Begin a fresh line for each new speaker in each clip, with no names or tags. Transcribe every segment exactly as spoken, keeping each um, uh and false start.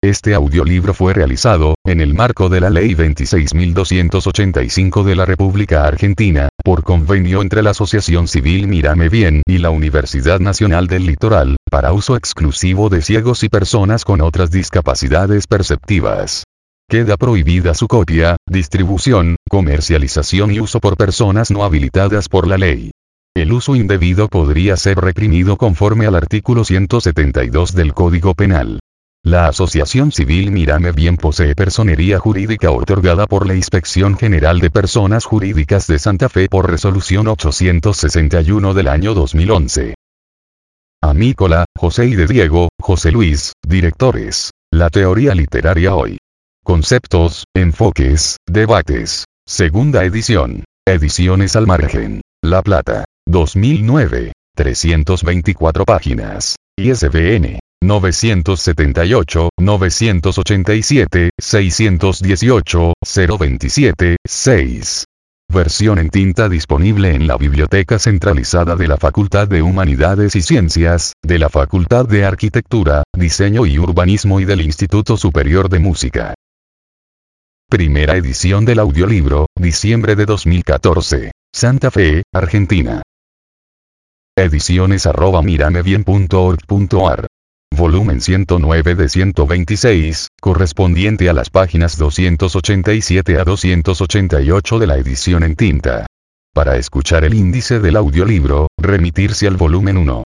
Este audiolibro fue realizado, en el marco de la Ley veintiséis mil doscientos ochenta y cinco de la República Argentina, por convenio entre la Asociación Civil Mírame Bien y la Universidad Nacional del Litoral, para uso exclusivo de ciegos y personas con otras discapacidades perceptivas. Queda prohibida su copia, distribución, comercialización y uso por personas no habilitadas por la ley. El uso indebido podría ser reprimido conforme al artículo ciento setenta y dos del Código Penal. La Asociación Civil Mírame Bien posee personería jurídica otorgada por la Inspección General de Personas Jurídicas de Santa Fe por resolución ochocientos sesenta y uno del año dos mil once. Amícola, José y de Diego, José Luis, directores. La teoría literaria hoy. Conceptos, enfoques, debates. Segunda edición. Ediciones al margen. La Plata. dos mil nueve. trescientas veinticuatro páginas. I S B N. novecientos setenta y ocho, novecientos ochenta y siete, seiscientos dieciocho, cero veintisiete, seis. Versión en tinta disponible en la Biblioteca Centralizada de la Facultad de Humanidades y Ciencias, de la Facultad de Arquitectura, Diseño y Urbanismo y del Instituto Superior de Música. Primera edición del audiolibro, diciembre de dos mil catorce. Santa Fe, Argentina. Ediciones arroba miramebien punto org punto ar. Volumen ciento nueve de ciento veintiséis, correspondiente a las páginas doscientos ochenta y siete a doscientos ochenta y ocho de la edición en tinta. Para escuchar el índice del audiolibro, remitirse al volumen uno.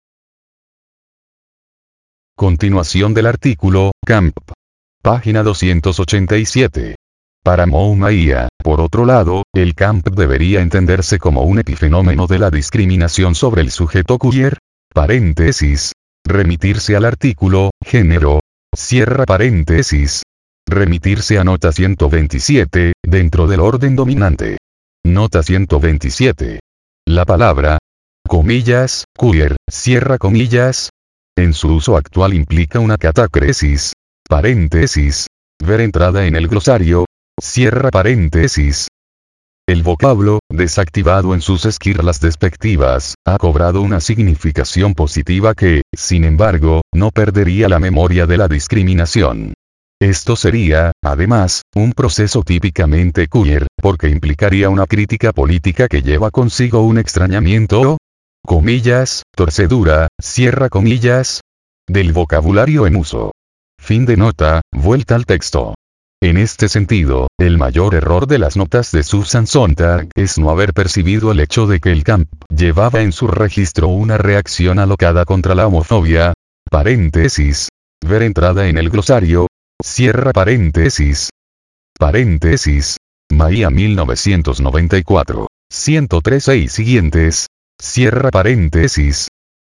Continuación del artículo, Camp. Página doscientos ochenta y siete. Para Moumaia, por otro lado, el camp debería entenderse como un epifenómeno de la discriminación sobre el sujeto queer. Paréntesis. Remitirse al artículo, género. Cierra paréntesis. Remitirse a nota ciento veintisiete, dentro del orden dominante. Nota ciento veintisiete. La palabra, comillas, queer, cierra comillas, en su uso actual implica una catácresis, paréntesis, ver entrada en el glosario, cierra paréntesis. El vocablo, desactivado en sus esquirlas despectivas, ha cobrado una significación positiva que, sin embargo, no perdería la memoria de la discriminación. Esto sería, además, un proceso típicamente queer, porque implicaría una crítica política que lleva consigo un extrañamiento, comillas, torcedura, cierra comillas, del vocabulario en uso. Fin de nota, vuelta al texto. En este sentido, el mayor error de las notas de Susan Sontag es no haber percibido el hecho de que el camp llevaba en su registro una reacción alocada contra la homofobia, paréntesis, ver entrada en el glosario, cierra paréntesis, paréntesis, Maía mil novecientos noventa y cuatro, ciento trece y siguientes, cierra paréntesis.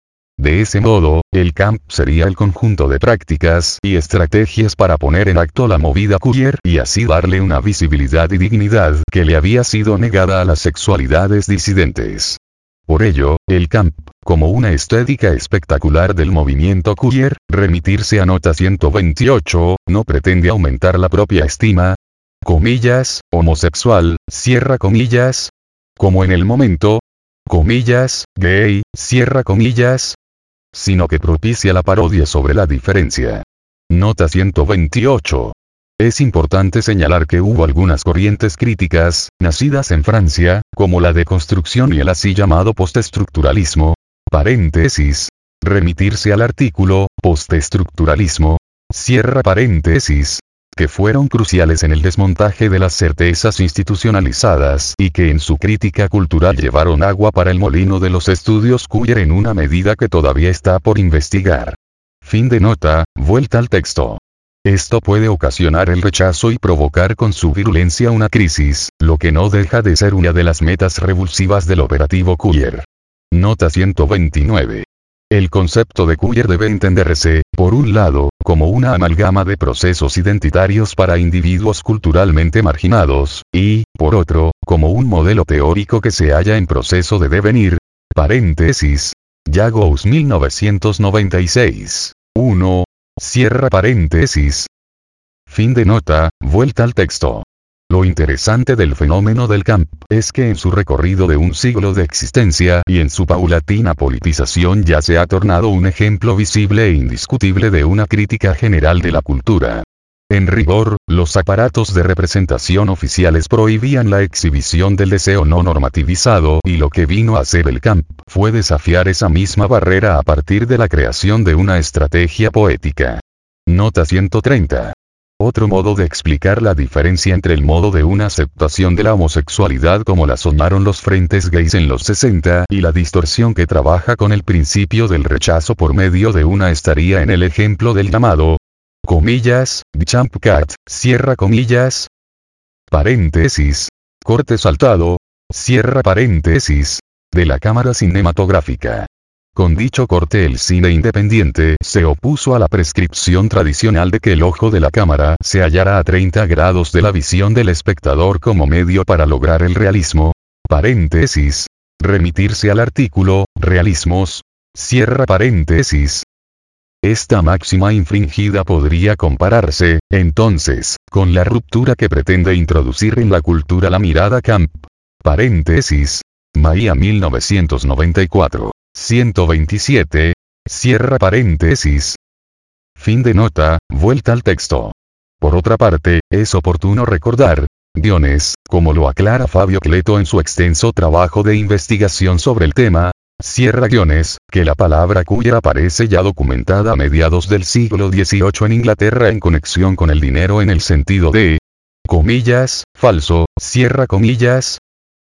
De ese modo, el camp sería el conjunto de prácticas y estrategias para poner en acto la movida queer y así darle una visibilidad y dignidad que le había sido negada a las sexualidades disidentes. Por ello, el camp, como una estética espectacular del movimiento queer, remitirse a nota ciento veintiocho, no pretende aumentar la propia estima, comillas, homosexual, cierra comillas, como en el momento, comillas, gay, cierra comillas, sino que propicia la parodia sobre la diferencia. Nota ciento veintiocho. Es importante señalar que hubo algunas corrientes críticas, nacidas en Francia, como la deconstrucción y el así llamado postestructuralismo, paréntesis, remitirse al artículo, postestructuralismo, cierra paréntesis, que fueron cruciales en el desmontaje de las certezas institucionalizadas y que en su crítica cultural llevaron agua para el molino de los estudios queer en una medida que todavía está por investigar. Fin de nota, vuelta al texto. Esto puede ocasionar el rechazo y provocar con su virulencia una crisis, lo que no deja de ser una de las metas revulsivas del operativo queer. Nota ciento veintinueve. El concepto de queer debe entenderse, por un lado, como una amalgama de procesos identitarios para individuos culturalmente marginados, y, por otro, como un modelo teórico que se halla en proceso de devenir, paréntesis, Yagous mil novecientos noventa y seis, uno, cierra paréntesis. Fin de nota, vuelta al texto. Lo interesante del fenómeno del camp es que en su recorrido de un siglo de existencia y en su paulatina politización ya se ha tornado un ejemplo visible e indiscutible de una crítica general de la cultura. En rigor, los aparatos de representación oficiales prohibían la exhibición del deseo no normativizado y lo que vino a hacer el camp fue desafiar esa misma barrera a partir de la creación de una estrategia poética. Nota ciento treinta. Otro modo de explicar la diferencia entre el modo de una aceptación de la homosexualidad como la soñaron los frentes gays en los sesenta y la distorsión que trabaja con el principio del rechazo por medio de una estaría en el ejemplo del llamado comillas, jump cut, cierra comillas, paréntesis, corte saltado, cierra paréntesis, de la cámara cinematográfica. Con dicho corte el cine independiente se opuso a la prescripción tradicional de que el ojo de la cámara se hallara a treinta grados de la visión del espectador como medio para lograr el realismo, paréntesis, remitirse al artículo, realismos, cierra paréntesis. Esta máxima infringida podría compararse, entonces, con la ruptura que pretende introducir en la cultura la mirada camp. Paréntesis. Maía mil novecientos noventa y cuatro. ciento veintisiete. Cierra paréntesis. Fin de nota, vuelta al texto. Por otra parte, es oportuno recordar, guiones, como lo aclara Fabio Cleto en su extenso trabajo de investigación sobre el tema, cierra guiones, que la palabra queer aparece ya documentada a mediados del siglo dieciocho en Inglaterra en conexión con el dinero en el sentido de, comillas, falso, cierra comillas,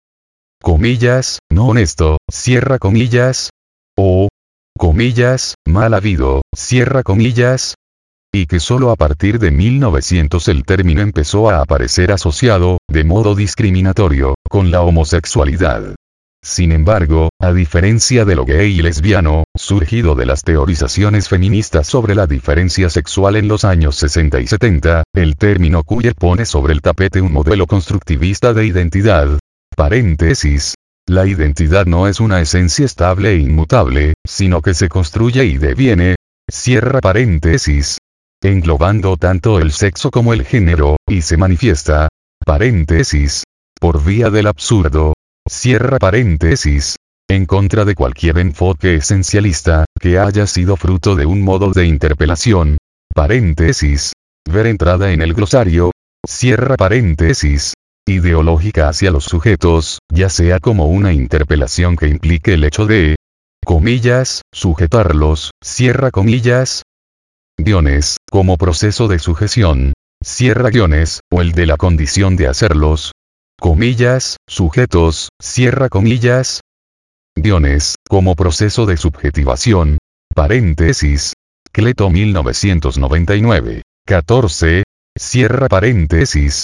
comillas, no honesto, cierra comillas, o, comillas, mal habido, cierra comillas, y que solo a partir de mil novecientos el término empezó a aparecer asociado, de modo discriminatorio, con la homosexualidad. Sin embargo, a diferencia de lo gay y lesbiano, surgido de las teorizaciones feministas sobre la diferencia sexual en los años sesenta y setenta, el término queer pone sobre el tapete un modelo constructivista de identidad. Paréntesis. La identidad no es una esencia estable e inmutable, sino que se construye y deviene. Cierra paréntesis. Englobando tanto el sexo como el género, y se manifiesta. Paréntesis. Por vía del absurdo. Cierra paréntesis. En contra de cualquier enfoque esencialista, que haya sido fruto de un modo de interpelación. Paréntesis. Ver entrada en el glosario. Cierra paréntesis. Ideológica hacia los sujetos, ya sea como una interpelación que implique el hecho de, comillas, sujetarlos, cierra comillas, guiones, como proceso de sujeción, cierra guiones, o el de la condición de hacerlos, comillas, sujetos, cierra comillas, guiones, como proceso de subjetivación, paréntesis, Cleto mil novecientos noventa y nueve, catorce, cierra paréntesis.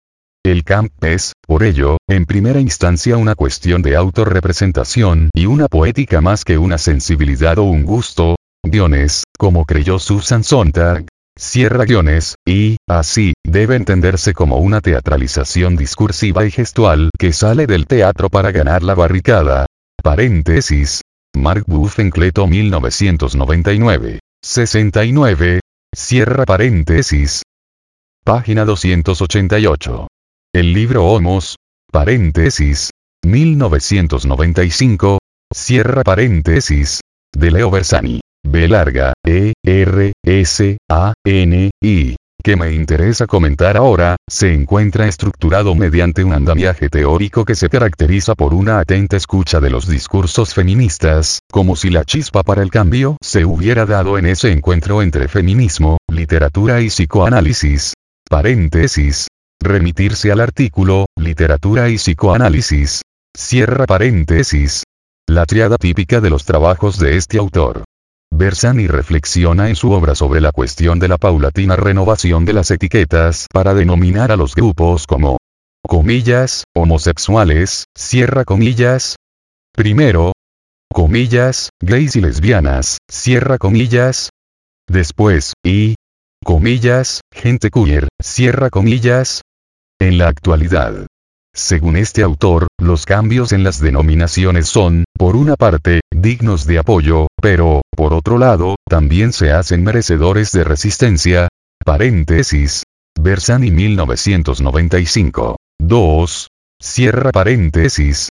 El camp es, por ello, en primera instancia una cuestión de autorrepresentación y una poética más que una sensibilidad o un gusto, guiones, como creyó Susan Sontag, cierra guiones, y, así, debe entenderse como una teatralización discursiva y gestual que sale del teatro para ganar la barricada. Paréntesis. Mark Buffen Cleto mil novecientos noventa y nueve, sesenta y nueve, cierra paréntesis. Página doscientos ochenta y ocho. El libro Homos, paréntesis, mil novecientos noventa y cinco, cierra paréntesis, de Leo Bersani, B larga, E, R, S, A, N, I, que me interesa comentar ahora, se encuentra estructurado mediante un andamiaje teórico que se caracteriza por una atenta escucha de los discursos feministas, como si la chispa para el cambio se hubiera dado en ese encuentro entre feminismo, literatura y psicoanálisis. Paréntesis. Remitirse al artículo, literatura y psicoanálisis. Cierra paréntesis. La triada típica de los trabajos de este autor. Bersani reflexiona en su obra sobre la cuestión de la paulatina renovación de las etiquetas para denominar a los grupos como, comillas, homosexuales, cierra comillas. Primero, comillas, gays y lesbianas, cierra comillas. Después, y, comillas, gente queer, cierra comillas. En la actualidad, según este autor, los cambios en las denominaciones son, por una parte, dignos de apoyo, pero, por otro lado, también se hacen merecedores de resistencia. Paréntesis. Bersani mil novecientos noventa y cinco. dos. Cierra paréntesis.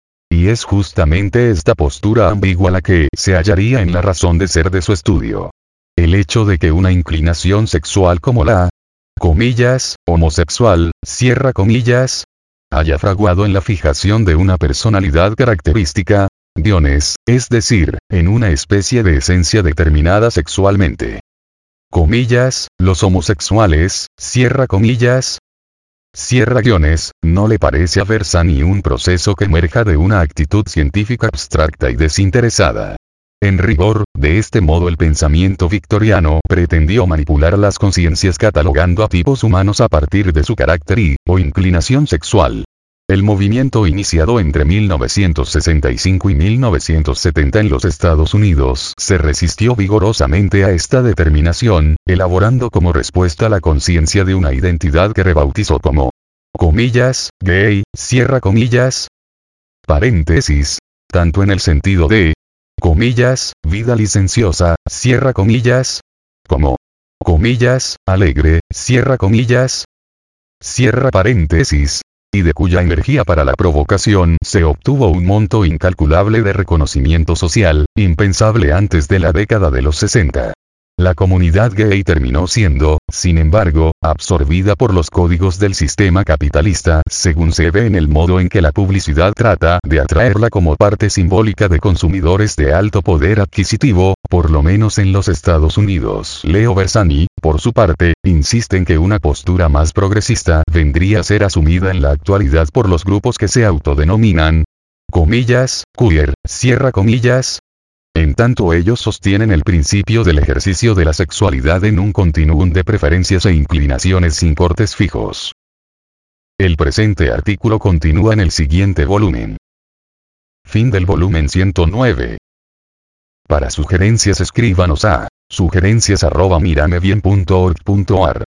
Y es justamente esta postura ambigua la que se hallaría en la razón de ser de su estudio. El hecho de que una inclinación sexual como la, comillas, homosexual, cierra comillas, haya fraguado en la fijación de una personalidad característica, guiones, es decir, en una especie de esencia determinada sexualmente. Comillas, los homosexuales, cierra comillas, cierra guiones, no le parece a Bersani un proceso que emerja de una actitud científica abstracta y desinteresada. En rigor, de este modo el pensamiento victoriano pretendió manipular las conciencias catalogando a tipos humanos a partir de su carácter y, o inclinación sexual. El movimiento iniciado entre mil novecientos sesenta y cinco y mil novecientos setenta en los Estados Unidos se resistió vigorosamente a esta determinación, elaborando como respuesta la conciencia de una identidad que rebautizó como, comillas, gay, cierra comillas, paréntesis, tanto en el sentido de, comillas, vida licenciosa, cierra comillas, como, comillas, alegre, cierra comillas, cierra paréntesis, y de cuya energía para la provocación se obtuvo un monto incalculable de reconocimiento social, impensable antes de la década de los sesenta. La comunidad gay terminó siendo, sin embargo, absorbida por los códigos del sistema capitalista, según se ve en el modo en que la publicidad trata de atraerla como parte simbólica de consumidores de alto poder adquisitivo, por lo menos en los Estados Unidos. Leo Bersani, por su parte, insiste en que una postura más progresista vendría a ser asumida en la actualidad por los grupos que se autodenominan, comillas, queer, cierra comillas, en tanto ellos sostienen el principio del ejercicio de la sexualidad en un continuum de preferencias e inclinaciones sin cortes fijos. El presente artículo continúa en el siguiente volumen. Fin del volumen ciento nueve. Para sugerencias escríbanos a sugerencias arroba miramebien punto org punto ar.